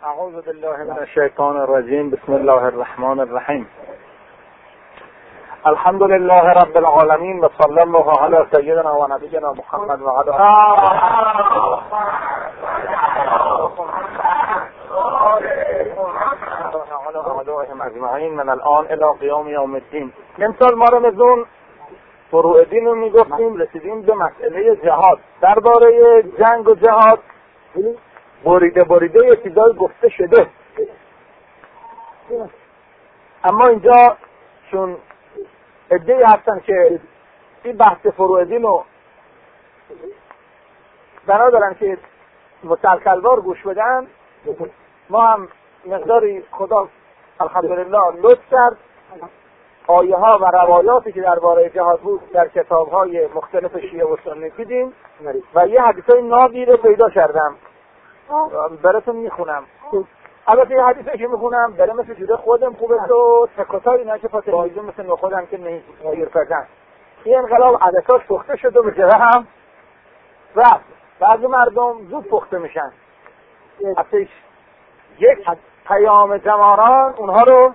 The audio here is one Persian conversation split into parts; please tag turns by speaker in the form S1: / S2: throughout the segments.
S1: اعوذ بالله من الشیطان الرجیم. بسم الله الرحمن الرحیم. الحمد لله رب العالمین و صلی الله علی سیدنا و نبینا محمد و علی آلهم اجمعین من الان الی قیام یوم الدین. امسال ما رمضان فروع دین رو میگفتیم، رسیدیم به مسئله جهاد. درباره جنگ و جهاد بریده یه چیزایی گفته شده، اما اینجا چون عده‌ای هستن که این بحث فروع دین رو بنا دارن که مسلسلوار گوش بدن، ما هم مقداری خدا الحمدلله لطف کرد آیه ها و روایاتی که درباره جهاد بود در کتاب های مختلف شیعه و سنی دیدیم و یه حدیثای نابی رو پیدا کردم براتون میخونم. البته یه حدیثی که میخونم برای مثل جوره خودم خوبه تو تکاتاری نشه فاتحاییزون مثل خودم که نگیر پزن این انقلاب عدساش پخته شد و به جوه هم رفت. بعضی مردم زود پخته میشن، اصلیش یک پیام جماران اونها رو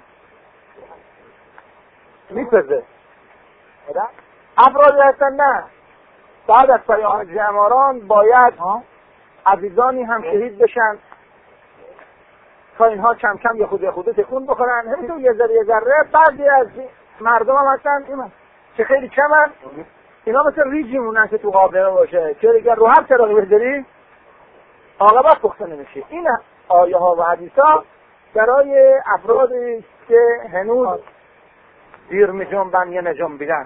S1: میپزه. افرادی هستن نه، بعد از پیام جماران باید عزیزانی هم شهید بشن تا اینها کم کم یه خود تکون بخورن. همینطور یه ذره بعضی از مردم هم هستن که خیلی کمن، اینا مثل ریجی مونن که تو قابلمه باشه که اگر رو هر چراغی بذاری عاقبت پخته نمیشه. این آیه ها و حدیث ها برای افرادی که هنوز دیر میجنبن یا نجنبیدن.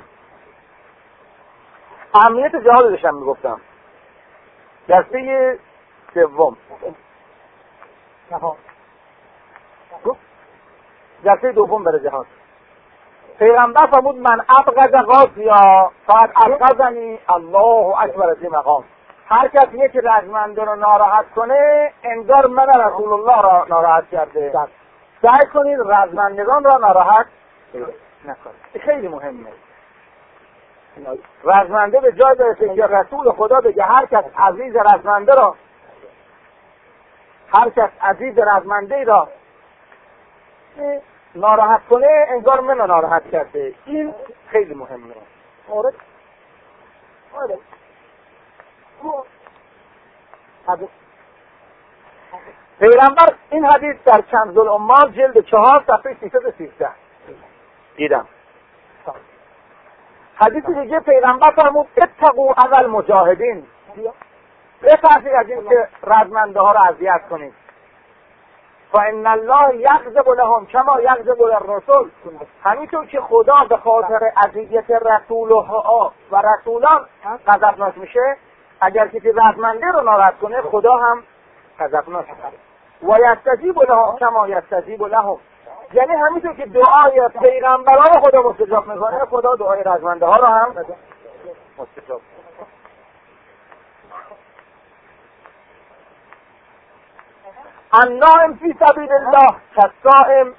S1: اهمیت جهاد داشتم میگفتم. دسته سوم جلسه دوم برای جهاد. پیغمبر فرمود من ابغض غازیا فقط ابغضنی الله اکبر از این مقام. هر کس یکی رزمنده رو ناراحت کنه انگار من رسول الله را ناراحت کرده. سعی کنید رزمندگان را ناراحت نکنید. خیلی مهمه. رزمنده به جای برسه که رسول خدا بگه هر کس عزیز رزمنده را ناراحت کنه انگار من ناراحت کرده. این خیلی مهمه. آره. پیغمبر این حدیث در کنز الامال جلد 4 صفحه 313 دیدم. حدیث دیگه پیغمبر فرمود اتقوا اول مجاهدین، بترسید از این که رزمنده ها را اذیت کنید. فان الله یغضب لهم کما یغضب للرسول، همینطور که خدا به خاطر اذیت رسولها و رسولان غضبناک میشه، اگر کسی رزمنده رو ناراحت کنه خدا هم غضبناک میشه. و یستجیب لهم کما یستجیب لهم، یعنی همینطور که دعای پیغمبران خدا مستجاب میکنه خدا دعای رزمنده ها رو هم مستجاب. النائم فی سبیل الله کالصائم،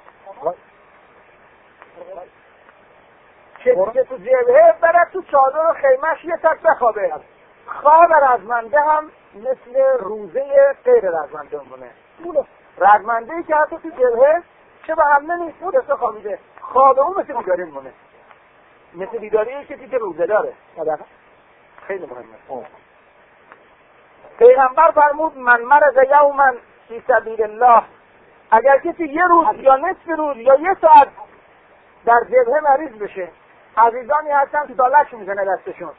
S1: که تو جبهه بره تو چادر و خیمش یه تک بخوابه. خواب رزمنده هم مثل روزه غیر رزمنده مونه. رزمنده‌ای که حتی تو جبهه چه به حمله نیست مدرسه خوابیده، خواب اون مثل بیداری مونه، مثل بیداری کسی که روزه داره. خیلی مهمه. پیغمبر فرمود من مرض یوما فی سبیل الله، اگر کسی یه روز یا نصف روز یا یه ساعت در جبهه مریض بشه، عزیزانی هستن که دالک میزنه دستشون،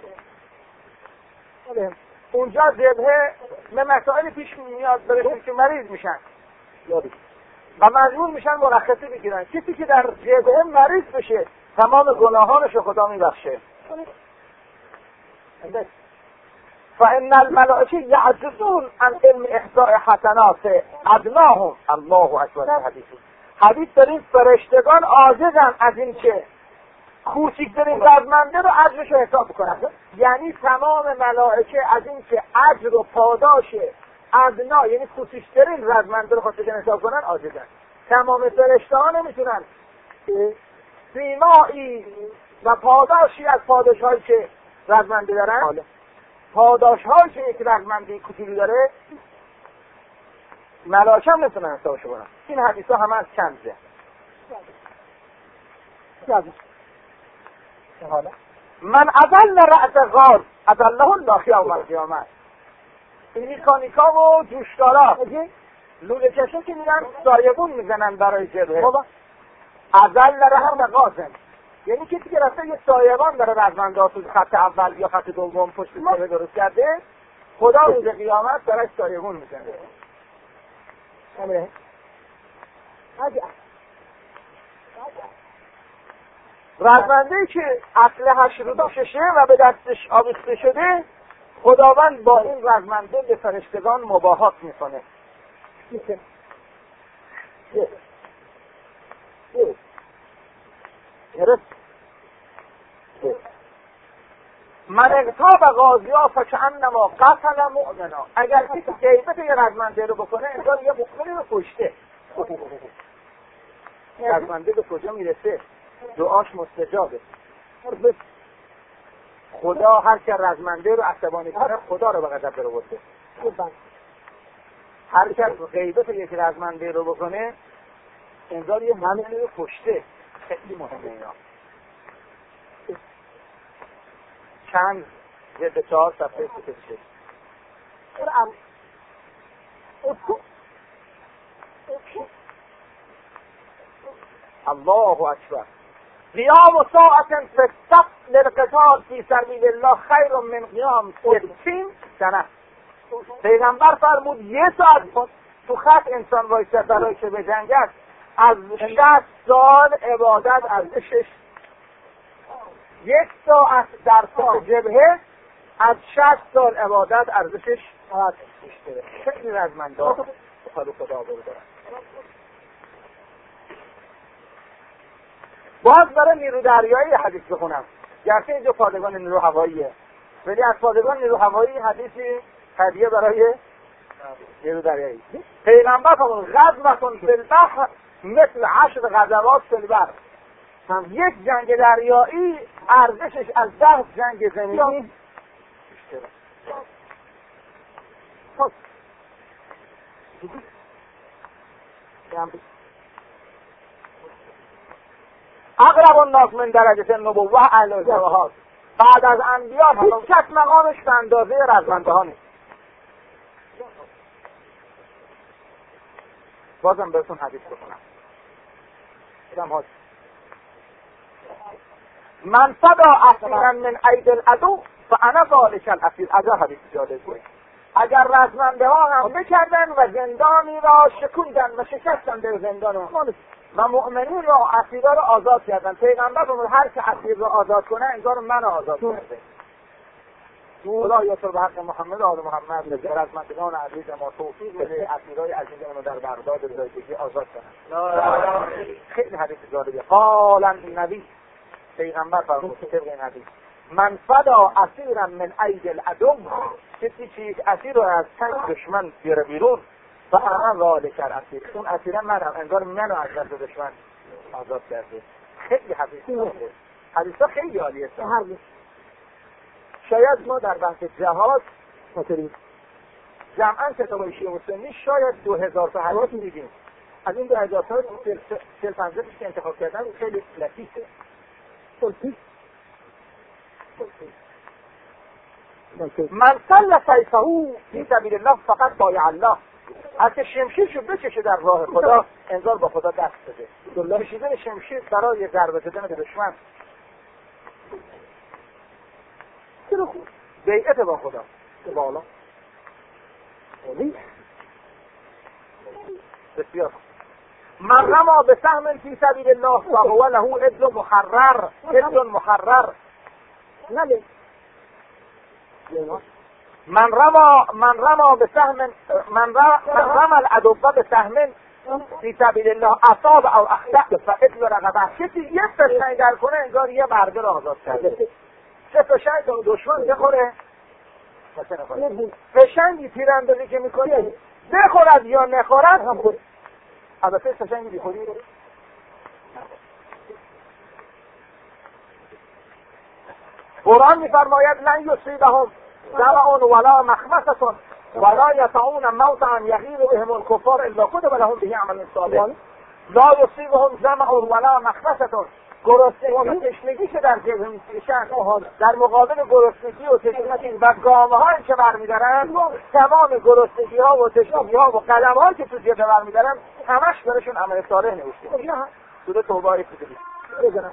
S1: اونجا جبهه به مسائل پیش میاد برسون که مریض میشن و مجبور میشن مرخصی بگیرن. کسی که در جبهه مریض بشه تمام گناهانش خدا میبخشه. فإن الملائکه یعجزون عن علم احصاء حسنات ادناهم الله اکبر. حدیث داریم فرشتگان عاجزن از این که کوچکترین رزمنده رو اجرش رو حساب کنن. یعنی تمام ملائکه از این که اجر و پاداش ادنا یعنی کوچکترین رزمنده رو خواستن حساب کنن عاجزن. تمام فرشته ها نمیتونن سیمایی و پاداشی از پاداش هایی که رزمنده دارن، پاداش هایی که یک رزمنده کوچولو داره ملائکه هم نمیتونن حسابشو کنن. این حدیث ها همه از کنزه. من اضل رأس غاز اضله الله یوم القیامه. این میکانیکا و جوشدارا لوله کشی که میرن سایبون میزنن برای جبهه. اضل رأس غازن یعنی کسی که رفته یه سایبان داره رزمنده تو خط اول یا خط دوم پشت سر درست کرده، خدا روز قیامت برای سایبون میزنه. رزمنده‌ای که اسلحه‌اش رو دوششه و به دستش آویخته شده، خداوند با این رزمنده به فرشتگان مباهات میکنه. من اغتاب غازیا فکأنما قتل مؤمنا. اگر کسی غیبت یه رزمنده رو بکنه انگار یه مؤمنی رو کشته. رزمنده به کجا میرسه؟ دعاش مستجابه. خدا هر که رزمنده رو عصبانی کنه خدا رو به غضب برآورده. هر که غیبت یک رزمنده رو بکنه انگار یه مؤمنی رو کشته. خیلی مهمه اینا. چند جلد 4 صفحه 36. الله اکبر. قیام ساعت فی الصف للقتال فی سبیل الله خیر من قیام 60 سنه. پیغمبر فرمود یه ساعت تو خط انسان وایسه برای که بجنگد از 60 سال عبادت ارزشش. یک ساعت در صف جبهه از 60 سال عبادت ارزشش بیشتره. خیلی رزمنده خدا بردارن. باز برای نیرو دریایی حدیث بخونم، گرچه اینجا پادگان نیرو هواییه، ولی از پادگان نیرو هوایی حدیثی هدیه برای نیرو دریایی. پیغمبر فرمود غزوة فی البحر مثل 10 غزوات فی البر. یک جنگ دریایی ارزشش از 10 جنگ زمینی بیشتره. اقرب الناس من درجه النبوه اهل الجواهر. بعد از انبیا هیچ کس مقامش به اندازه رزمنده ها نیست. بازم براتون حدیث بخونم. من فدا اسیرا من اید العدو فانا ذلک الاسیر. عجب حدیث جالبه. اگر رزمنده ها حمله کردن و زندانی را شکوندن و شکستن در زندان و مؤمنین را اسیرا را آزاد کردن، پیغمبر فرمود هر که اسیر را آزاد کنه انگار من آزاد کرده. خدا یا به حق محمد و آل محمد رزمندگان عزیز ما توفیق بده اسیرای عزیزمون رو در بغداد زندگی آزاد کنن. خیلی حدیث جالبه. قال النبی، پیغمبر فرمود طبق این حدیث من فدا اسیرا من اید العدو، کسی که یک اسیر رو از چنگ دشمن بیاره بیرون و انا ذالک الاسیر، اون اسیر منم انگار منو از دست دشمن آزاد کرده. خیلی حدیثا خیلی عالیه. شاید ما در بحث جهاد جمعا کتابای شیعه و سنی شاید 2000 تا حدیث دیدیم. از این 2000 تا 40-50 که انتخاب کردن خیلی لطیفه. من سل سیفه فی سبیل الله فقط بایع الله. هر که شمشیرشو بکشه در راه خدا انگار با خدا دست بده. کشیدن شمشیر برای ضربه زدن به دشمن بیعت با خدا بالا. بسیار. من رما به سهم فی سبیل الله فهو له اجر محرر. اجر محرر. من رما به سهم من رما العدو به سهم فی سبیل الله اصاب او اخطأ فاجر رقبه. کسی یک فشنگ در کنه انگار یه برده را آزاد کرده. چه فشنگ دشمن بخوره فشنگی تیراندازی که میکنه بخورد یا نخورد هم خود البته فشنگی بیخوری قرآن میفرماید لن یصیبهم ظمأ ولا مخمصة ولا یطعون موطعا یغیر بهم الکفار الا کتب لهم به عمل صالح لا یصیبهم ظمأ ولا مخمصة. گرسنگی و تشنگی که در جبهه میکشن در مقابل گرسنگی و تشنگی و گامه هایی که برمیدارن، تمام گرسنگی ها و تشنگی ها و قلم هایی که تو جبهه برمیدارن همش برشون عمل صالح نوشته. سوره توبه آیه 22.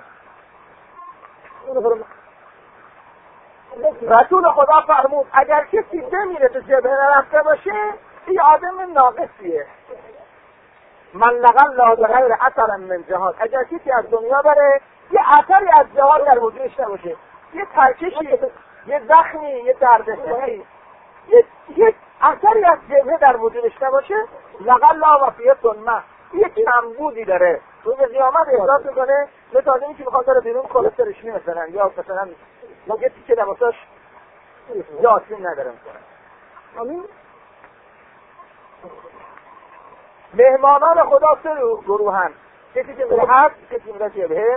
S1: رسول خدا فرمود اگر کسی بمیره تو جبهه نرفته باشه این آدم ناقصیه. من لقى الله بغیر اثر من جهاد. اگر کسی از دنیا بره یه اثری از جهاد در وجودش نباشه، یه ترکشی، یه زخمی، یه دردسری، یه اثری از جبهه در وجودش نباشه، لقى الله وفیه سنه، یه کمبودی داره روز قیامت احساس میکنه مثل آدمی که میخواد داره بیرون کلسترش مثلا، یا مثلا موگتی که لباساش یا آسین نداره میکنه. آمین. مهمانان خدا سه گروهن، کسی که میره حج، کسی میره جبهه.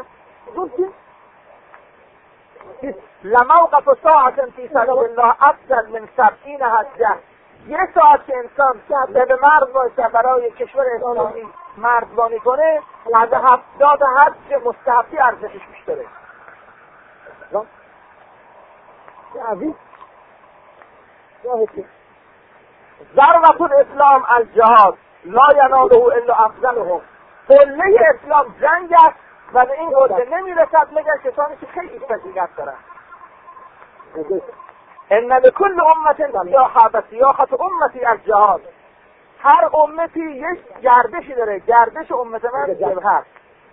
S1: لموقف ساعت فی سبیل الله افضل من 70 حجه. یه ساعت که انسان به مرد باشه برای کشور اسلامی مردبانی کنه از 70 حج مستحبی ارزشش بیشتره. ذروة الاسلام الجهاد لا یناله الا افضلهم. قله اسلام جنگ است و به این قله نمیرسد مگر کسانی که خیلی فضیلت دارن. ان لكل امه سیاحه و سیاحه امتی الجهاد. هر امتی یک گردشی داره، گردش امت من جبهه است.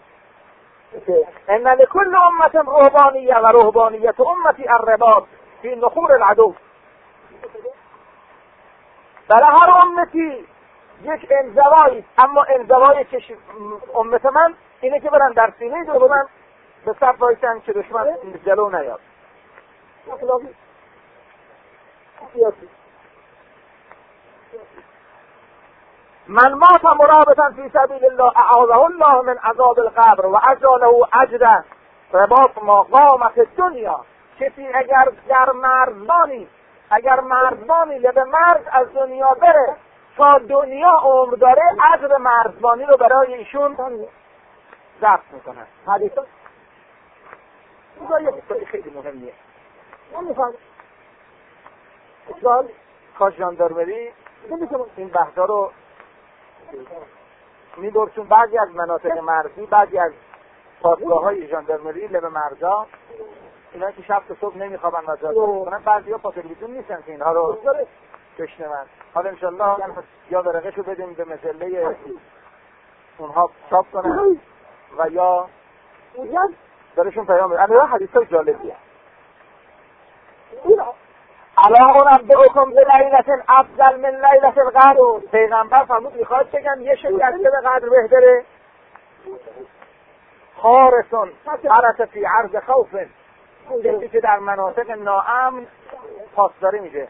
S1: ان لكل امه رهبانیه و رهبانیت امتی الرباط فی نخور العدو. برای هر امتی یک انزوایی، اما انزوای امت من اینه که برن در سینه دشمن به صف وایسن که دشمن جلو نیاد. من مات مرابطا فی سبیل الله اعاذه الله من عذاب القبر و اجاله اجره رباط ما قامت الدنیا. کسی اگر در مرزبانی به مرز از دنیا بره تا دنیا عمر داره، اجر مرزبانی رو برای ایشون ضبط میکنن. حدیثا این خیلی مهمیه. من میخوام اصلا کاش ژاندارمری این بحثا رو میدور، چون بعضی از مناطق مرزی، بعضی از پاسگاه‌های ژاندارمری لب مرزا اینا که شب تا صبح نمیخوابن و جاده کنن، بعضی‌ها پا تلویزیون نیستن که اینها رو بشنون. حالا انشالله یا ورقه‌شو بدیم به مجله اونها چاپ کنن و یا درشون پیام بدیم. اما حدیثای جالبیه. الا انبئکم بلیلة افضل من لیلة القدر. پیغمبر فرمود میخواد بگم یه شب از شب قدر بهتره. حارسون حرس فی عرض خوف. کسی که در مناطق ناامن پاسداری میده.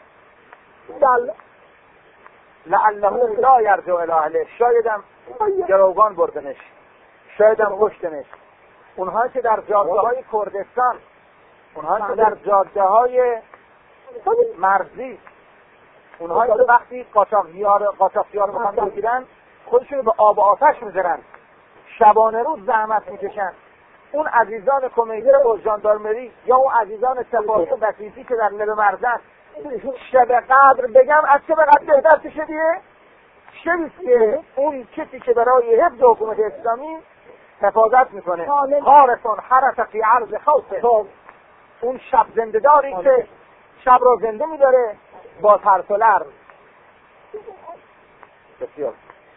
S1: لعله لا یرجع الی اهله. شایدم گروگان بردنش، شایدم کشتنش. اونها که در جاده‌های کردستان، اونها که در جاده‌های مرزی، اونها که وقتی قاچاقچی‌ها رو میخوان بگیرن خودشون به آب و آتش میذارن، شبانه روز زحمت میکشن. اون عزیزان کمیته و ژاندارمری یا اون عزیزان سپاه و بسیجی که در لب مرزن، شب قدر بگم از شب قدر بهتر چه شبیه؟ شبیه که اون کسی که برای حفظ حکومت اسلامی حفاظت میکنه، حارسون حرس فی عرض خوف. اون شب زنده‌داری که شب را زنده میداره با ترس و لرز. بسیار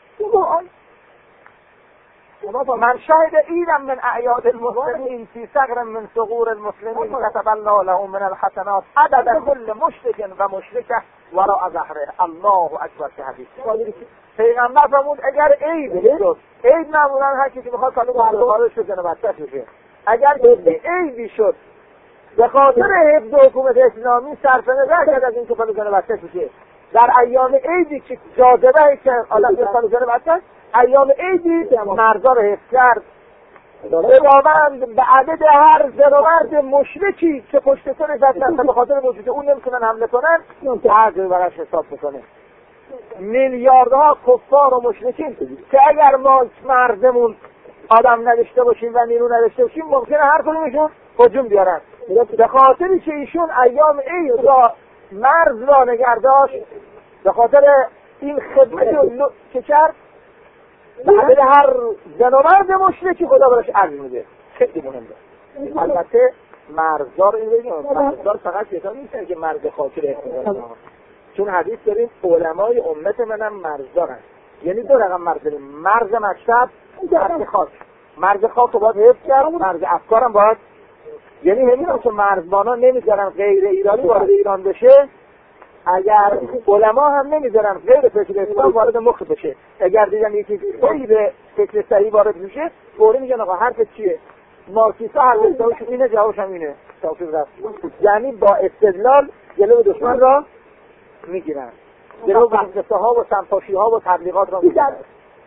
S1: من شاهد عیدا من اعیاد المسلمین فی ثغر من ثغور المسلمین كتب الله له من الحسنات عدد كل مشرک و مشرکه وراء ظهره. الله اکبر. که حدیث پیغمبر فرمود اگر عید شد، عید معمولا هر کسی میخواد سالو خارج بشه بچه‌ش بشه، اگر عیدی شد به خاطر حفظ حکومت اسلامی صرف نظر کرد از این که سالو بچه‌ش بشه، در ایام عیدی که جاذبه که آدم سالو بچه‌ش، ایام عیدی مرزا رو حفظ کرد، خداوند به عدد هر زن و مرد مشرکی که پشت سرش هستن به خاطر وجود اون نمیتونن حمله کنن عدل براش حساب میکنه. میلیاردها کفار و مشرکین که اگر ما مردمون آدم نداشته باشیم و نیرو نداشته باشیم ممکنه هر کدومشون هجوم بیارن. به خاطری که ایشون ایام عید را مرز را نگه داشت، به خاطر این خدمت که کرد به عدد هر زن و مرد مشرکی خدا براش عدل میده. خیلی مهمه. البته مرزدار این بگیم مرزدار فقط کسانی نیستن که مرز خاطر اختیار، چون حدیث داریم علمای امت منم مرزدارن، یعنی دو رقم مرز داریم، مرز مکتب، مرز خاک. مرز خاک رو باید حفظ کرد، مرز افکارم باید، یعنی همین که مرزبانا نمیذارن غیر ایرانی وارد ایران بشه، اگر علما هم نمیذارن غیر فکر اسلام وارد مخ بشه. اگر دیدن یکی غیر فکر صحیح وارد میشه فوری میگن آقا حرف چیه؟ مارکسیستا حرف جوابشون اینه، جوابش هم اینه. یعنی با استدلال جلو دشمن را میگیرن، جلو وسوسه ها و سمپاشی ها و تبلیغات را میگیرن.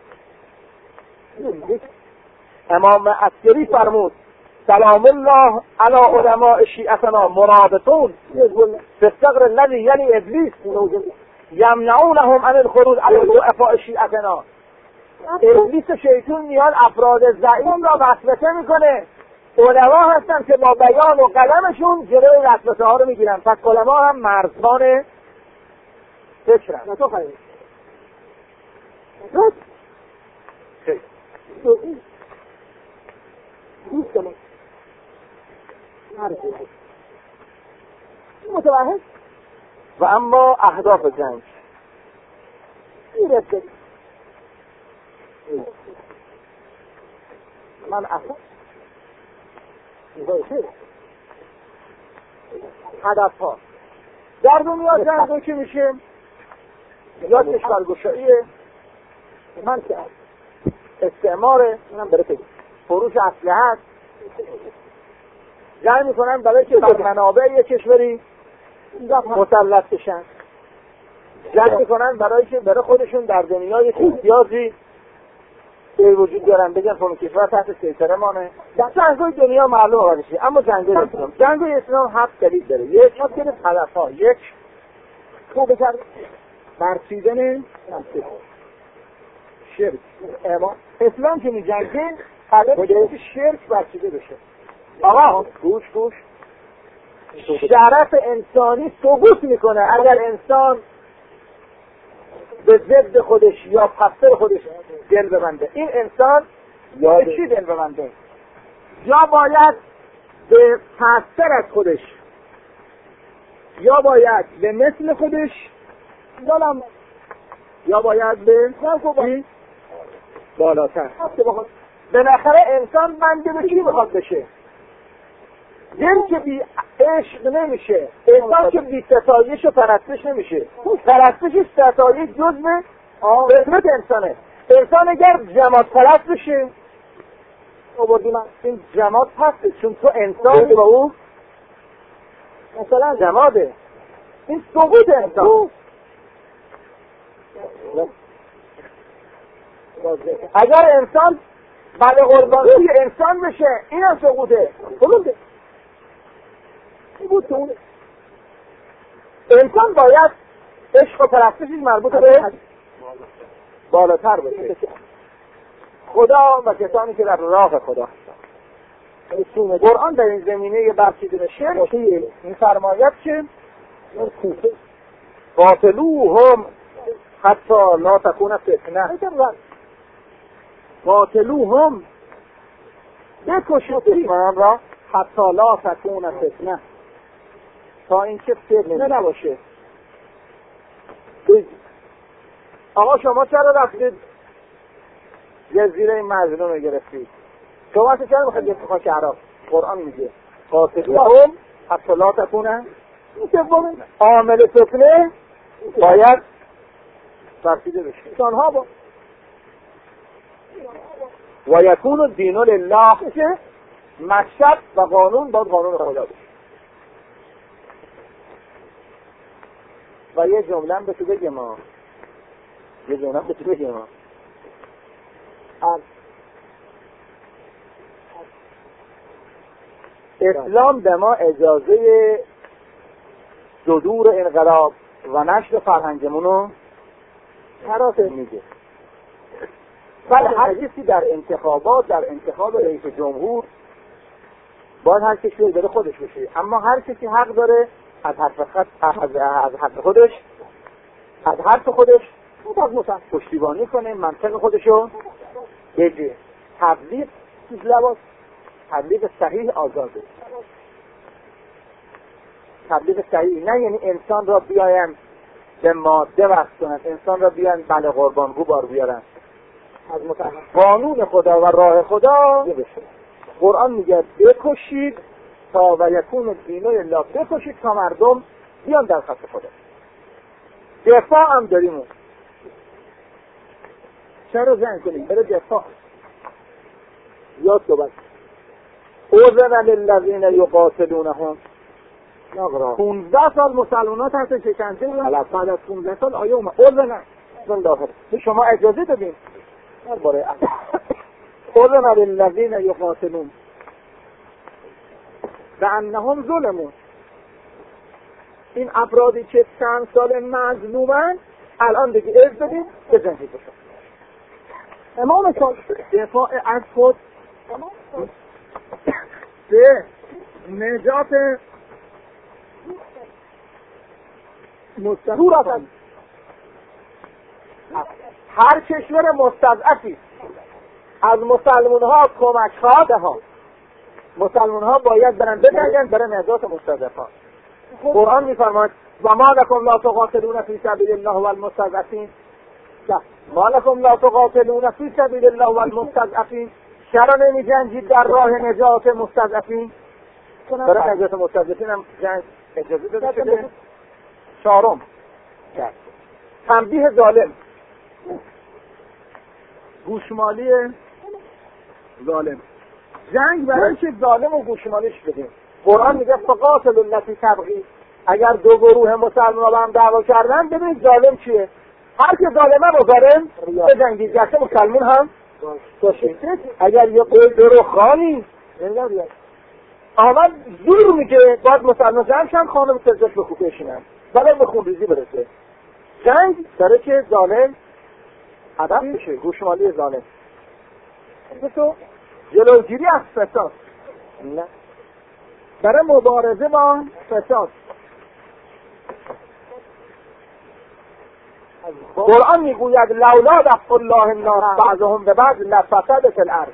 S1: امام عسکری فرمود سلام الله علی علماء شیعتنا مرابطون بالثغر الذی یلی ابلیس یمنعونهم عن الخروج علی ضعفاء شیعتنا. ابلیس شیطان میاد افراد ضعیف را وسوسه میکنه، علما هستن که با بیان و قلمشون جلوی وسوسه ها رو میگیرن. پس علما هم مرزبان فکرن. متوحد و اما اهداف جنگ من اصلا هدف ها در دنیا جنگ که میشه یا کشورگشاییه، من که استعماره، منم برای فروش اسلحه جنگ میکنن برای که بر منابع یک کشوری مسلط بشن، جنگ میکنن برای که برای خودشون در دنیای امتیازی به وجود دارن، بگن فلان کشور تحت سیطره مانه. در جنگ‌های دنیا معلومه واسه، اما جنگ‌های اسلام، جنگ‌های اسلام 7 دلیل داره. یک هدف‌ها، یک خوب کرد برچیدن شرک. اسلام که می‌جنگه هدف شرک برچیده بشه. آقا گوش شرف انسانی سقوط میکنه اگر انسان به ضد خودش یا پستر خودش دل ببنده. این انسان یا چی دل ببنده؟ یا باید به پستر از خودش، یا باید به مثل خودش، یا باید به بالاتر. بالاخره انسان بنده به کی بخواد بشه؟ دل که بی عشق نمیشه، انسان که بی ستایش و پرستش نمیشه. پرستش ستایش جزء فطرت انسانه. انسان اگر جماعت پرست بشه، این جماعت پسته، چون تو انسان با او مثلا جماعته، این سقوط انسان. اگر انسان بعد قربانی انسان بشه، این هم سقوطه. انسان باید عشق و پرستشش مربوط به بالاتر باشه. خدا و کسانی که در راه خدا هستند. قرآن در این زمینه برچیدن شرک می‌فرماید که قاتلوهم حتی لا تکون فتنه. قاتلوهم بکشید دشمنان را حتی لا تکون فتنه، تا اینکه فتنه نباشه. آقا شما چرا رفتید جزیره مظلوم رو گرفتید؟ شما چرا میخواید به خاک عراق؟ قرآن میگه قاتلوهم حتی لا تکون عامل فتنه باید برسیده بشه. انسانها با و یکون الدین لله، که مشهد و قانون باید قانون خدا بشه. و یه جمله به تو بگم اسلام به ما اجازه صدور انقلاب و نشر فرهنگمون رو حراسه میده. ولی هر کسی در انتخابات، در انتخاب رئیس جمهور باید هر کسی بره خودش بشه، اما هر کسی حق داره از حرف خودش باز مثلا پشتیبانی کنه، منطق خودشو بگه. تبلیغ چیز لباس، تبلیغ صحیح آزاده. تبلیغ صحیح نه یعنی انسان را بیاین به ماده وصل کنن، انسان را بیاین بله قربانگو بار بیارن. از قانون خدا و راه خدا قرآن میگه بکشید تا و یکون دین الله، بکشید تا مردم بیان در خط خدا. دفاع هم داریم. چرا زنگ کنیم؟ بره دفاع. یاد صحبت اوزن للذین یقاتلونهم 15 سال مسلمانات هستن شکنجه بودن، بعد از 15 سال آیه اومد اوزن داخل شما اجازه دادین درباره اوزن للذین یقاتلون بانهم ظلمون. این افرادی که چند سال مظلومن الان دیگه اجازه بدین بزنید بشن. امام دفاع از خود به نجات مستحور هستند. هر کشور مستضعفی از مسلمان ها کمک خواهد ها، مسلمان ها باید برن بجنگن برای نجات مستضعفان. قرآن میفرماید و ما لکم لا تقاتلون فی سبیل الله والمستضعفین، ما لکم لا تقاتلون فی سبیل الله والمستضعفین، چرا نمی‌جنگید در راه نجات مستضعفین؟ برای نجات مستضعفین هم جنگ اجازه داده شده. چهارم تنبیه ظالم، گوشمالی ظالم. جنگ برای که ظالم و گوشمالیش بدیم. قرآن میگه فقاتل التی تبغی، اگر دو گروه مسلمان با هم دعوا کردن ببینید ظالم چیه. هر که ظالمه رو ظالم بجنگید، گرچه مسلمان هم باشه. اگر یه قول درو خانی آمد زور میگه باید مسلمان جمعشن خانم سجدش به خوب بشینن بله به خون ریزی برسه. جنگ داره که ظالم هدف بشه، گوشمالی ظالم. تو جلوگیری از فساد، نه برای مبارزه با فساد. قرآن میگوید لولا دفع الله الناس بعضهم ببعض لفسدت الارض.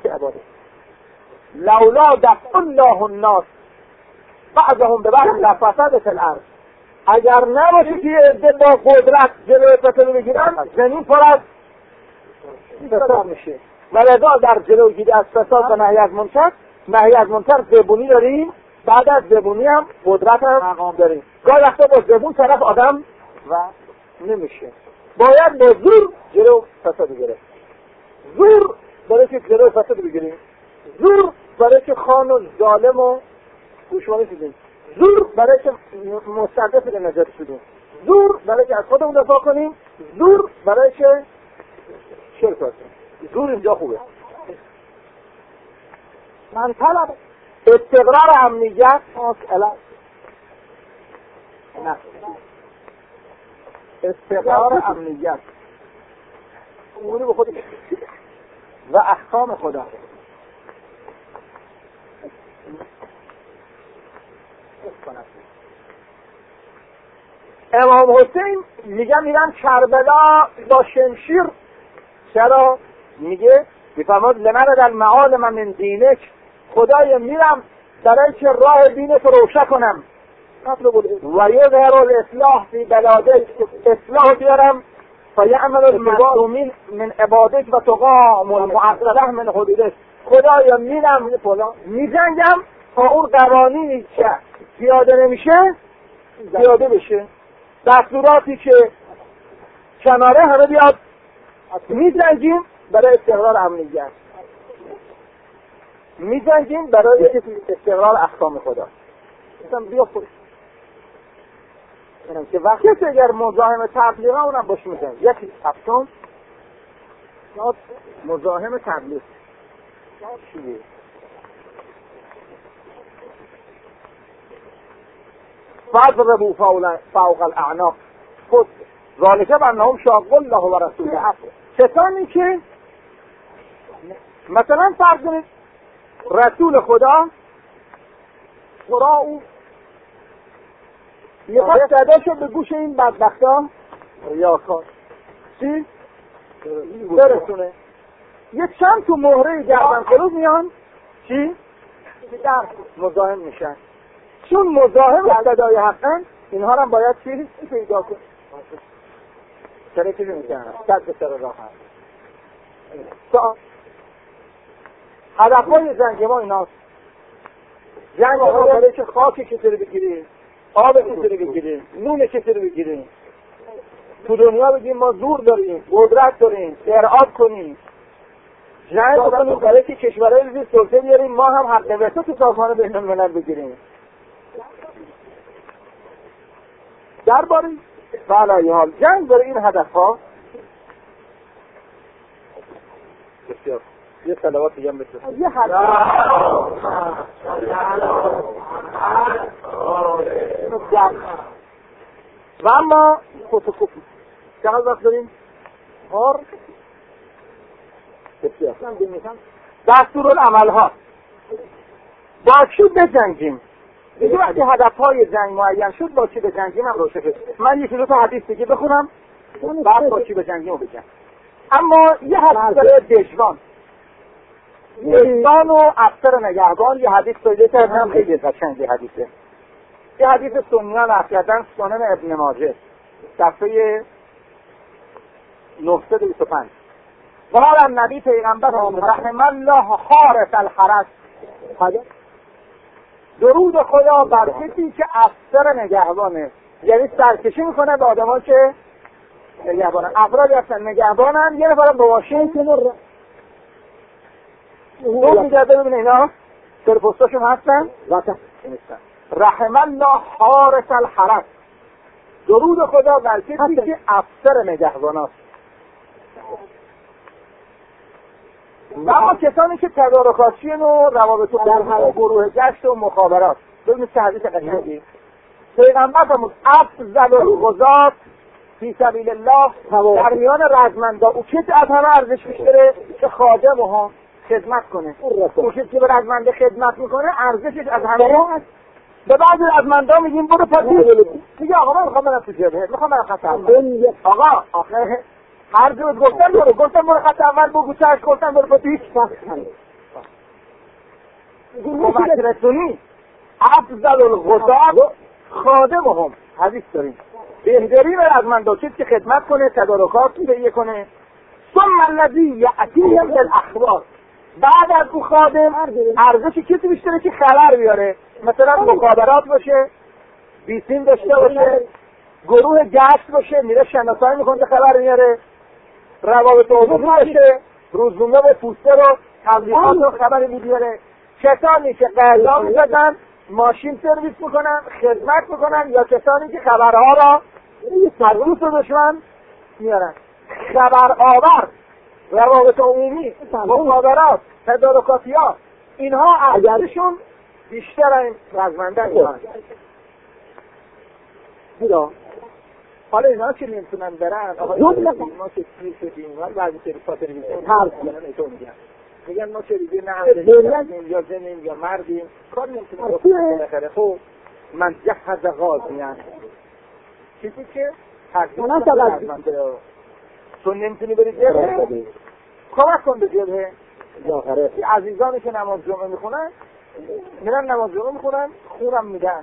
S1: لولا دفع الله الناس بعضهم ببعض لفسدت الارض. اگر نباشه که عده با قدرت جلوی فساد بگیرن زمین پر از فساد میشه. ولذا در جلوگیری از فساد و نهی از منکر زبونی داریم، بعد از زبونی هم قدرت هم داریم. گاهی وقتا با زبون طرف آدم و نمیشه، باید با زور جلو فساد بگیره. زور برای که جلو فساد بگیریم، زور برای که خانون ظالم و گوشمالی شدیم، زور برای که مستضعف به نجات شدیم، زور برای که از خودمون دفاع کنیم، زور برای که شرک کنیم. زور اینجا خوبه. من طلب استقرار امنیت نه استقرار امنیت اموری به خود و احکام خدا. امام حسین میگه میرم کربلا با شمشیر. چرا؟ میگه میفرماد لمن در معالم من دینک، خدای میرم برای که راه دینت رو روشن کنم و یظهر الاصلاح فی بلادک، اصلاح بیارم فیعمل المعصومین من عبادک و تقام المعطله من حدودک. خدایا میرم میجنگم تا اون قوانینی که زیاده نمیشه زیاده بشه، دستوراتی که کناره همه بیاد. میجنگیم برای استقرار امنیت، میجنگیم برای استقرار احکام خدا. مثلا بیا خود که وقتی اگر مزاحم تبلیغ اونم باش میزنیم. یکی هفتم مزاحم تبلیغ چیه؟ فاضربوا فوق الاعناق خود ذالک بانهم شاقوا الله و رسوله. کسانی که مثلا فرض کنید رسول خدا او میخواد صداشو به گوش این بدبختا ریاکار چی؟ برسونه. یه چند تو مهره گردن کلوب میان چی؟ مزاحم میشن. چون مزاحم صدای حقن اینها هم باید چی؟ پیدا کن. چرا چیزی میکنن؟ صد به سر راه هست. هدفهای جنگ ما ایناست. جنگ ما برای که خاکی چطوری بگیریم، آب چطوری بگیریم، نون چطوری بگیریم. تو دنیا بگیم ما زور داریم، قدرت داریم، ارعاب کنیم. جنگ بکنیم برای که کشورهای زیر سلطه بیاریم، ما هم حق وتو تو سازمان بین‌الملل بگیریم. درباره بالای حال جنگ برای این هدفها بسیار یه صلوات دیگه هم بسیار یه هدف و اما فوتوکوپی چقدر وقت داریم؟ بسیار دستورالعمل ها با چی بجنگیم؟ دیگه وقتی هدفهای جنگ معین شد با چی بجنگیم هم روشه شد. من یکی دو تا حدیث دیگه بخونم بعد با چی بجنگیم رو بگم. اما یه حدیث برای دژبان و افسر نگهبان یه حدیث توجه کردم خیلی قشنگه حدیثه. یه حدیث سنیان نقل کردن سنن ابن ماجه صفحه 925 قال النبی پیغمبر رحم الله خارس الحرس درود خدا بر کسی که افسر نگهبانه، یعنی سرکشی میکنه به آدم ها که نگهبانن. افرادی هستن نگهبانن، یه نفر با ماشین دو میگرده ببینه اینا سرپستاشون هستن رحم الله حارس الحرس درود خدا بر کسی که افسر نگهبان است. اما کسانی که تدارکاتی و روابط و گروه گشت و مخابرات ببینید چه حدیث قشنگی پیغمبر فرمود افضل الغزاة فی سبیل الله در میان رزمندا او کسی از همه ارزش بیشتره که خادم ها خدمت کنه. او کسی که به رزمنده خدمت میکنه ارزشش از همه هست. به بعضی رزمندا میگیم برو پاتی میگه آقا من میخوام برم تو جبهه میخوام برم خط اول. آقا آخه هر جور گفتم برو خط اول بگو چش گفتم برو پاتی هیچ کمک رسونی افضل الغزاة خادمهم حدیث داریم بهترین رزمندا کسی که خدمت کنه تدارکات تهیه کنه ثم الذی یأتیهم بالاخبار بعد از او خادم ارزش کسی بیشتره که خبر بیاره مثلا مخابرات باشه بیسیم داشته باشه گروه گشت باشه میره شناسایی میکنه خبر میاره روابط عمومی باشه روزنامه و پوستر و تبلیغات و خبر میاره کسانی که قضا میزدن ماشین سرویس میکنن خدمت میکنن یا کسانی که خبرها را سرویس و دشمن میارن خبر آور روابط عمومی مخابرات تدارکاتیات اینها ارزششون بیشتر این رزمنده میارن. حالا اینا که نمیتونن برن ما که سیر شدیم و بعضی سریفات میگن میگن ما چه ریزی نه یا زنیم یا مردیم کار نمیتونیم بخره. خب من جهز غازیان کسی که ترکیب رزمنده چون نمیتونی بری جبهه کمک کن به جبهه. عزیزانی که نماز جمعه میخونن میرن نماز جمعه میخونن خونم میدن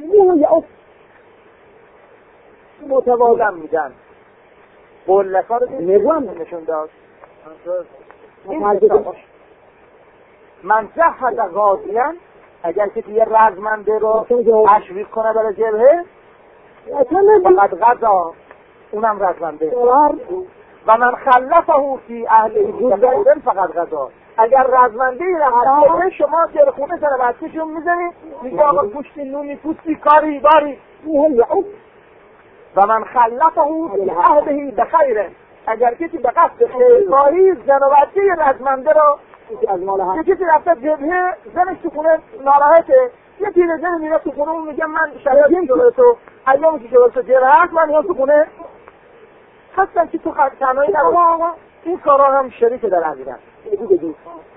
S1: متوازن میدن قلقا رو نشون داشت. من جهز غازیان اگر کسی یه رزمنده رو تشویق کنه برای جبهه فقط غزا اونم رزمنده و من خلفه فی اهله فقط غزا اگر رزمنده ای رفته شما تلخونه سر بچه‌شون میزنید میگه آقا پوشتی نونی پوستی کاری باری و من خلفه فی اهله بخیره اگر کسی به قصد خیرخواهی زن و بچه رزمنده رو که کسی رفته جبهه زنش تو خونه ناراحته یه پیرزن میره تو خونه اون میگه من شرایطی جلوی تو ایامی که جلوی تو جرأت من یا تو خونه هستن که تو تنهایی نباید. این کارا هم شریک در عقیده‌اند. بگو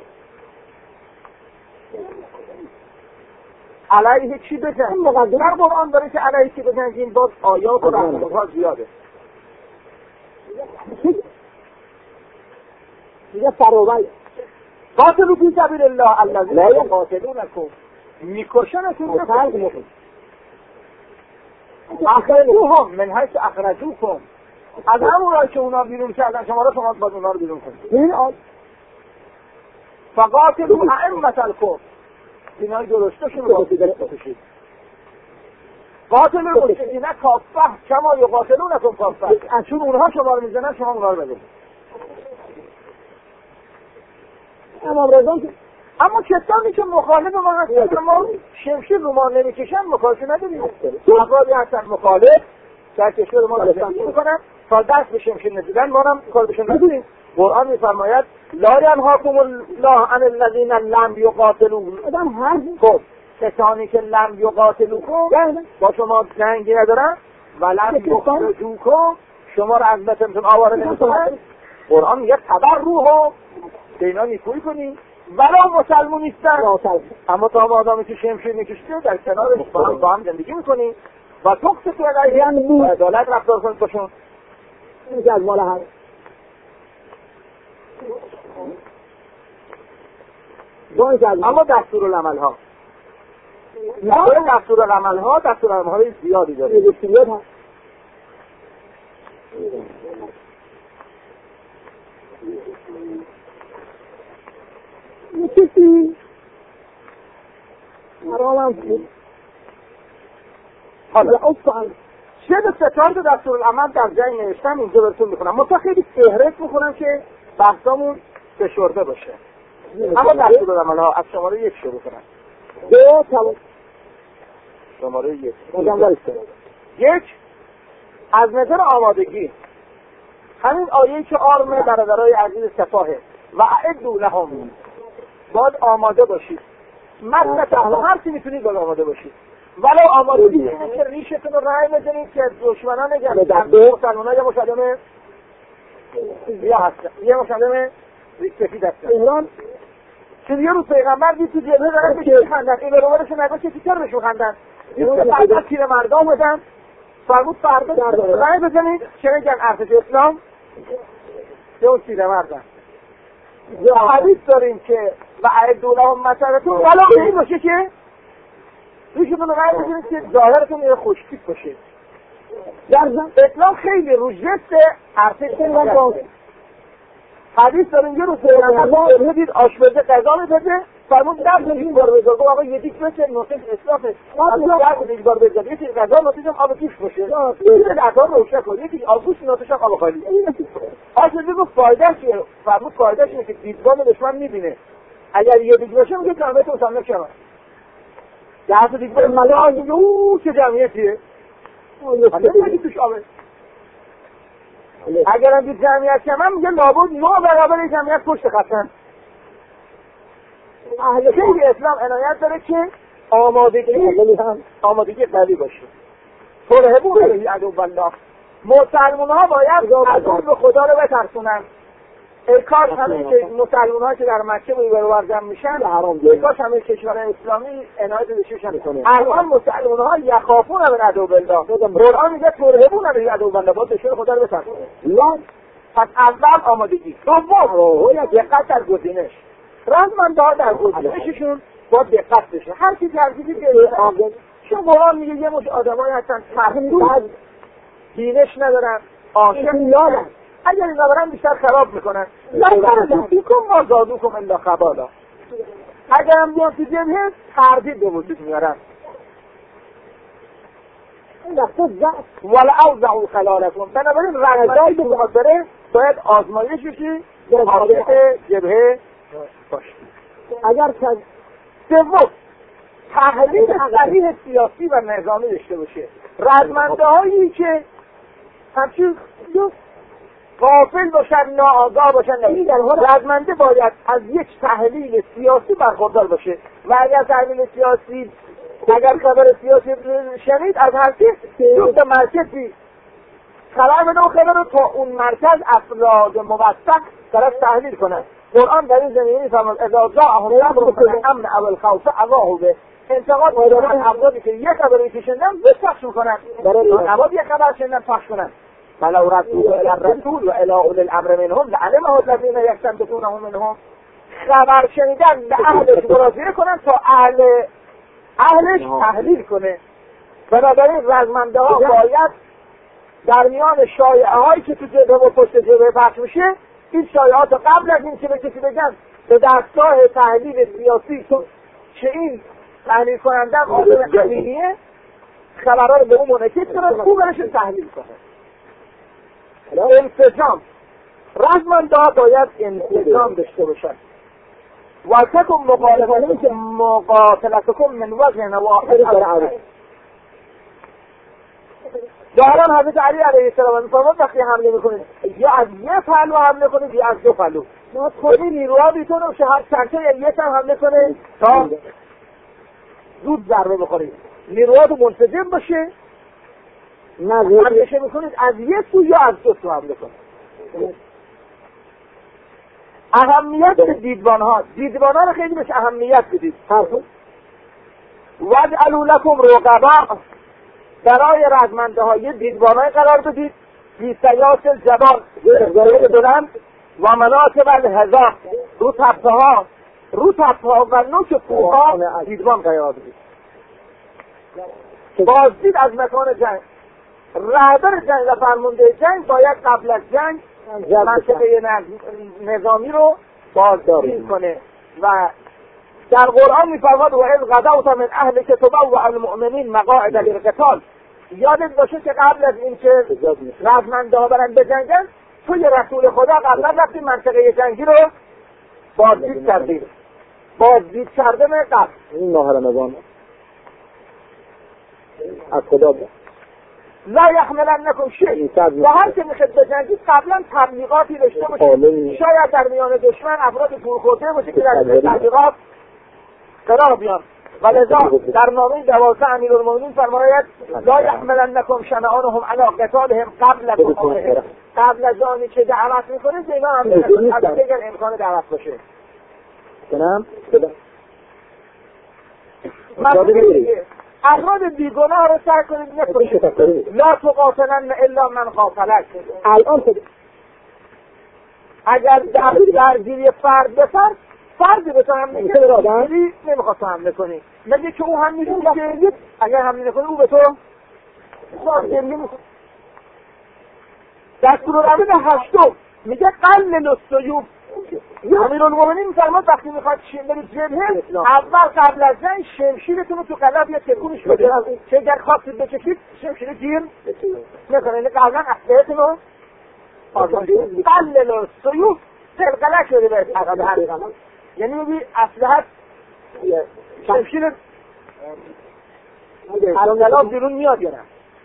S1: علیه چی بجنگ؟ مقدمه قرآن داره که علیه چی بجنگیم، باز آیات و رحمت‌ها زیاده.
S2: میگه فراوان
S1: قاتلوا فی سبیل الله الذین یقاتلونکم، میکشنتون اخرجوهم من حیث اخرجوکم، از همون راه که اونا بیرون کردن شما باید اونا رو بیرون کنید. فقاتلوا ائمة الکفر، اینای درستشون رو بکشید. قاتل المشرکین کافه کما یقاتلونکم کافه، چون اونها شما رو میزنن شما اونها رو بزنید. اما کسانی که مخالف ما هستن ما شمشیر رو ما نمیکشن مخالفی نداریم. افرادی هستن مخالف در کشور ما دستن میکنن تا دست به شمشیر نزدن ما هم کار بشن نداریم. قرآن میفرماید لا ینهاکم الله عن الذین لم یقاتلوکم، کسانی که لم یقاتلوکم با شما جنگی ندارن و لم یخرجوکم شما رو از وطنتون آواره نمیکنن. قرآن میگه تبروها به اینا نیکویی کنی ولا مسلمون نیستن، اما تا ما آدمی که شمشیر میکشته در کنارش با هم زندگی میکنی و تقسط علیهم عدالت رفتار کنید باشون.
S2: این از مال هم
S1: اما دستورالعمل ها دستورالعمل های زیادی داره.
S2: کسی مرامم بود
S1: حالا چه به ستار دستورالعمل در جنگ نوشتم اینجا براتون میکنم. ما تا خیلی فهرست میکنم که بحثامون فشرده باشه. اما دستورالعمل ها از شماره 1 شروع کنم. شماره 1 1 از نظر آمادگی همین آیه‌ای که آرمه برادرای عزیز سپاهه و اعدوا لهم، باید آماده باشید. مثلا هر چی میتونید باید آماده باشید، ولو آماده اینه که ریشتون رو رای بزنید که دشمنا نگن مسلمان‌ها یا مسلمان یا هستن یا مسلمان ریشتفید هستن. ایران چون یه روز پیغمبر دید تو جبهه دارن بهش خندن، این روارش نگاه که چطور بهشون خندن، بعد تیر مردم بودن فرمود فردا رای بزنید چه میگن ارتش اسلام یا اون تیر مردن. حدیث داریم که و اعدوا لهم مسارتون ولی این باشه که روشتون رو رای بزنید که ظاهرتون یه خوشتیپ باشه. در اسلام خیلی رو جست ارتش نگاه. حدیث داریم یه روز پیغمبر دید آشپزه غذا می‌پزه فرمود دست این بار بذار. گفت آقا یه دیک بشه نوتش اسلافه از یک بار بذار یکی غذا نوتش هم آب توش باشه این دکار روشن کن یکی آبگوش نوتش هم آب خالی. آشپزه گفت فایده‌اش چیه؟ فرمود فایده‌اش اینه که دیدگاه دشمن می‌بینه. اگر یه دیگ باشه میگه کامل مسلمان شما یا تو دیگه ملاج او چه جمعیتیه اگه توش آبه اگر هم دید جمعیت کمم میگه لابد 9 برابر جمعیت پشت خطن. خیلی اسلام عنایت داره که آمادگی قوی باشه. ترهبون علیه عدو الله، مسلمان ها باید عدو خدا رو بترسونن. ای کاش همه که مسلمان ها که در مکه برابر جمع میشن ای کاش همه کشورهای اسلامی عنایت بهشون کنه. الان مسلمان ها یخافون من عدو الله، قرآن میگه ترهبون علیه عدو الله، باید دشمن خدا رو بترسونن. پس اول آمادگی، دوم دقت در گزینش. رزمنده‌ها در گزینششون باید دقت بشه. هر کی ترتیبی که چون قرآن میگه یه مش آدمایی هستن تحصیل دینش ندارن، عاشق یادن، اگر اینا برن بیشتر خراب میکنن. لکن ما زادوکم الا خبالا، اگر هم بیان تو جبهه تردید به وجود میارن. ولا اوزعوا خلالکم، بنابراین رنگایی که بخواد بره باید آزمایش بشی حاضر جبهه باشه. اگر سوم تحلیل صحیح سیاسی و نظامی داشته باشه. رزمنده هایی که همچین غافل باشن، ناآگاه باشن، رزمنده باید از یک تحلیل سیاسی برخوردار باشه و اگر تحلیل سیاسی اگر خبر سیاسی شنید از هر جفت مرکزی خبر بده و خبر رو تا اون مرکز افراد موثق طرف تحلیل کنند. قرآن در این زمینه می‌فرماید اذا جاءهم امر بالامن او الخوف اضاعوا به. انتقاد می‌کنند افرادی که یک خبری که شنیدن پخش می‌کنند، برای افراد یک خبر شنیدن پخش کنند. فلو ردوه الى الرسول و الى اولي الامر منهم لعلمه الذين يستنبطونه منهم. خبر شنیدن به اهلش مراجعه کنند تا اهلش تحلیل کنه. بنابراین رزمنده ها باید در میان شایعه هایی که تو جبهه و پشت جبهه پخش میشه این شایعات قبل از این که به کسی بگن به دستگاه تحلیل سیاسی که این تحلیل کننده آدم امینیه خبرها رو به اون منعکس کنن خوب برش تحلیل کنه. انسجام رزمنده ها باید انسجام داشته باشن. وَلْتَكُنْ مُقَاتَلَتُكُمْ مِنْ وَجْهٍ وَاحِدٍ. ظاهرا حضرت علی علیه السلام می‌فرماد وقتی حمله می‌کنید یا از یه پهلو حمله کنید یا از دو پهلو. خودی نیروها بیتونه و هر چرچه یا یک هم حمله کنه تا زود ضربه بخورید. نیروها تو منسجم باشه. حمله می‌کنید از یک سو یا از دو سو حمله کنید. اهمیت به دیدبان‌ها رو خیلی بهش اهمیت بدید. وَاجْعَلُوا لَكُمْ رُقَبَاءَ. برای رزمنده ها یه دیدبان‌های قرار بدید. فی سیاس الجبال بلند و مناطق الهزا. رو تپه‌ها و نوک کوه‌ها دیدبان قرار بدید. بازدید از مکان جنگ. رهبر جنگ و فرمانده جنگ باید قبل از جنگ منطقه نظامی رو بازدید کنه و در قرآن می‌فرماد و اذ غدوت من اهلک تبوأ المؤمنین مقاعد للقتال. یادت باشه که قبل از اینکه رزمنده ها برن بجنگن توی رسول خدا قبلا رفتی منطقه جنگی رو بازدید کردی. بازدید کردن قبل این ماه رمضان از خدا بود. لا یحملنکم شیء. و هر که میخواد بجنگید قبلا تبلیغاتی داشته باشید. شاید در میان دشمن افراد پورخورده باشه که در تبلیغات قرار بیان. ولذا در نامه 12 امیرالمومنین فرماید لا یحملنکم شنآنهم علی قتالهم قبل از آنی که دعوت میکنه اینا هم اگر امکان دعوت باشه. کنم افراد بیگناه رو سعی کنید نکنید. لا تقاتلن الا من قاتلک. الان اگر درگیری فرد به فردی به تو حمله کنی نمیخواد تو حمله کنی مگه که او هم میشون که اگر حمله نکنی او به تو دستورالعمل 8 میگه قلل السیوف. امیرالمومنین میفرماد وقتی میخواد برید جبهه اول قبل از جنگ شمشیرتون رو تو قلب یا تکونش بده که اگر خواستید بکشید شمشیر گیر نکنه. یعنی قبلا اسلحه‌تون رو قلل السیوف تلقلق شده به عقب هر یعنی میگی اسلحه شمشیر الان بیرون میاد یا نه.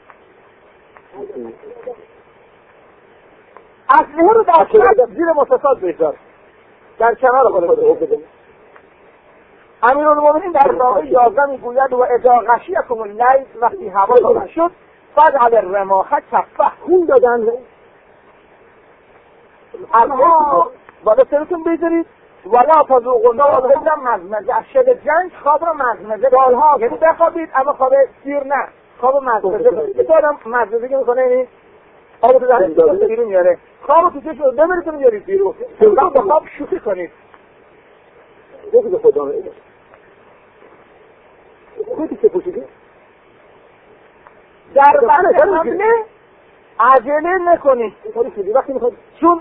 S1: اسلحه رو در زیر مصاصات بگذار در کنار خود. امیرالمومنین در نامه 11 میگوید و اذا غشیکم اللیل وقتی هوا تاریک شد فجعل الرماح کفه. خون دادن اما بالا سرتون بذارید ولا تذوقوا النار الا مزمزه. از شد جنگ خواب رو مزمزه بالها یعنی بخوابید اما خواب سیر نه خواب مزمزه. به آدم مزمزه که میکنه این آب تو در بیرون میاره خواب تو چشم ببرید و میارید بیرون با خواب شوخی کنید. بگو خدا خودی که پوشیدی در بعد حمله عجله نکنید وقتی میخواد چون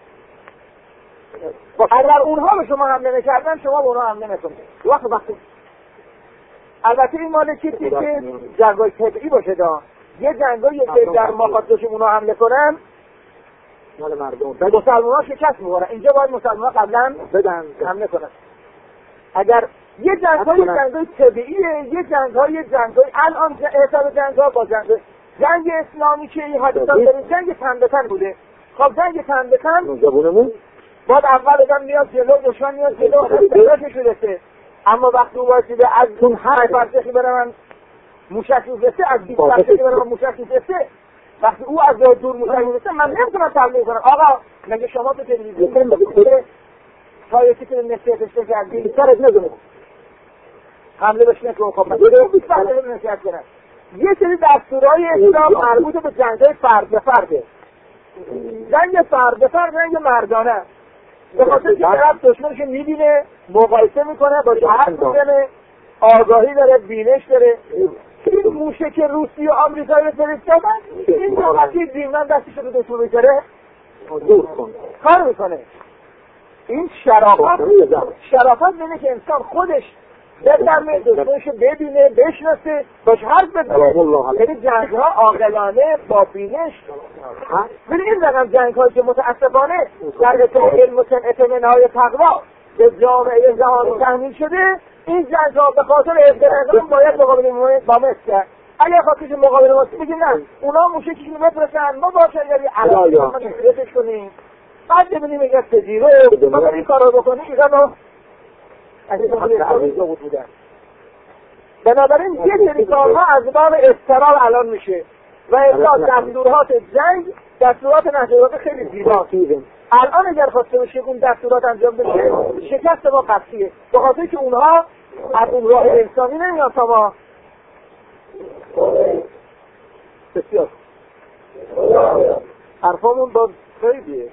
S1: اگر اونها به شما حمله نکردن شما به اونها حمله نکنید. وقتی البته این مال چیزی که جنگای طبعی باشه یه جنگایی که در مقاطعش اونها حمله کنن مال مردم به مسلمان‌ها شکست می‌خورن. اینجا باید مسلمان‌ها قبلا بدن حمله کنن. اگر یه جنگای طبیعیه یه جنگای الان احساب جنگ‌ها با جنگ اسلامی که این حادثه در جنگ تن به تن بوده. خب جنگ تن به تن جوونمون بعد اول میاد جلو دشمن میاد جلو درش شده اما وقتی او واسیده از اون هر فرسخی برم موشک میفرسته، از 20 فرسخی برم موشک میفرسته، وقتی او از دور موشک میفرسته من نمیتونم تبلیغ کنم آقا مگه شما تو تلویزیون تا یکی که نصیحتش کردی بیشتر از نزونه حمله بهش نکنه. خب من بیشتر نصیحت کنم. یه سری دستورهای اسلام مربوط به جنگ‌های فرد به فرده، جنگ فرد به فرد جنگ مردانه، به خاطر که طرف دشمنش میبینه، مقایسه میکنه، با شهر میکنه، آگاهی داره، بینش داره. این موشک روسی و آمریکایی رو فرستادن، این وقتی دیمن دستش رو دشمن میکنه کار میکنه. این شرافت بینه که انسان خودش بدرمه، دشمنش رو ببینه، بشناسه، باش حرف بزنه. یعنی جنگ‌ها عاقلانه با بینش. ببین این رقم جنگ‌هایی که متأسفانه در علم و اطمینان‌های تقوا به جامعه جهانی تحمیل شده، این جنگ‌ها به خاطر افتراض باید مقابله با مصر کرد. اگر خاطرش مقابله با مصر بگیم نه، اونا موشکشون رو بفرستن، ما با شجری علایا ما نفرتش کنیم، بعد ببینیم اگر تجیره ما این کار رو بکنیم ایران از این خواهی بودن. بنابراین یه سری کارها از باب استرال الان میشه و اصلا دستورات جنگ دستورات نهضت خیلی زیباست. الان اگر خواسته بشه اون دستورات انجام بشه شکست ما قطعیه، به خاطر که اونها از اون راه انسانی نمیان تا ما. بسیار حرفامون باز خیلیه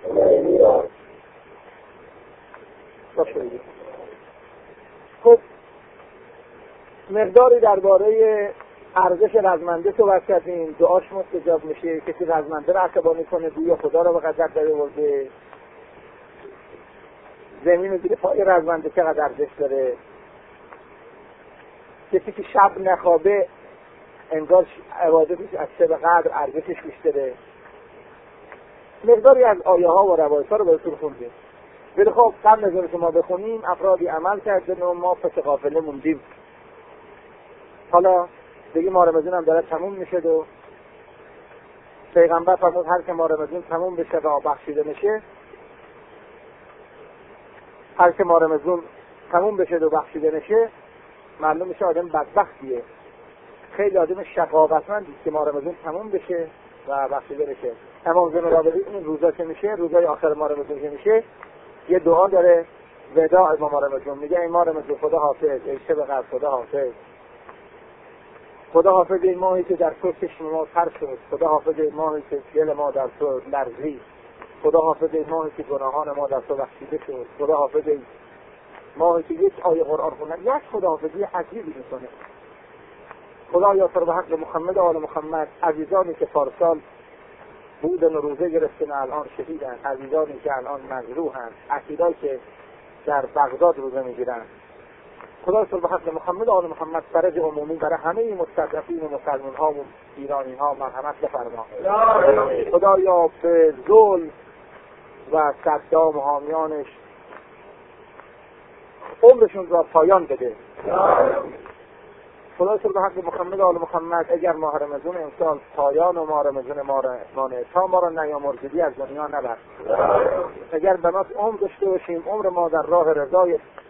S1: خب مقداری درباره ارزش رزمنده صحبت کردیم. دعاش مستجاب میشه، کسی رزمنده رو عصبانی کنه گویا خدا رو به غضب درآورده. زمین زیر پای رزمنده چقدر ارزش داره. کسی که شب نخوابه انگار عبادتش از شب قدر ارزشش بیشتره. مقداری از آیه ها و روایت ها رو بهتون خوندیم. ولی خب قبل از اینکه ما بخونیم افرادی عمل کردن و ما پس غافله موندیم. حالا دیگه ماه رمضان هم داره تموم میشه و پیغمبر فرمود هر که ماه رمضان تموم بشه و بخشیده میشه، هر که ماه رمضان تموم بشه و بخشیده میشه معلوم میشه آدم بدبختیه. خیلی آدم شقاوتمندی که ماه رمضان تموم بشه و بخشیده بشه. امام زمان رابطی این روزا که میشه، روزای آخر ماه رمضان که میشه، یه دعا داره وداع ماه رمضان، میگه ای ماه رمضان خدا حافظ، ای شب قدر خدا حافظ، خدا حافظ این ماهی که در تو چشم ما تر شد، خدا حافظ این ماهی که دل ما در تو لرزید، خدا حافظ این ماهی که گناهان ما در تو بخشیده شد، خدا حافظ این ماهی که یک آیه قرآن خوندن یک خداحافظی عجیبی میکنه. خدا یا سر به حق محمد آل محمد، عزیزانی که پارسال بودن و روزه گرفتن الان شهیدن، عزیزانی که الان مجروحن، اسیرایی که در بغداد روزه میگیرن. خدا سر به حق محمد آل محمد فرج عمومی برای همه مستضعفین و مسلمان ها و ایرانی ها مرحمت بفرما. خدایا به ظلم و صدام و حامیانش عمرشون را پایان بده. خدا سر به حق محمد آل محمد اگر ماه رمضان امسال پایان و ماه رمضان ما مانه تا ما را نیامرزدی از دنیا نبر. اگر به ما عمر داشته باشیم عمر ما در راه رضای